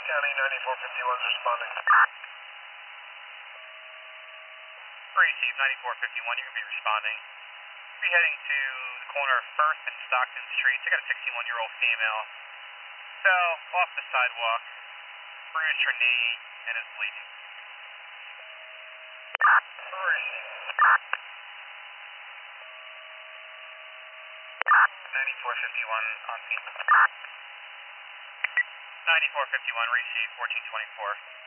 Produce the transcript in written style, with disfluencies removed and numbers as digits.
County 9451 is responding. Receive 9451, you're going to be responding. Be heading to the corner of 1st and Stockton Streets. I got a 61-year-old female. Fell off the sidewalk, bruised her knee, and is bleeding. 9451 on scene. 9451, receive 1424.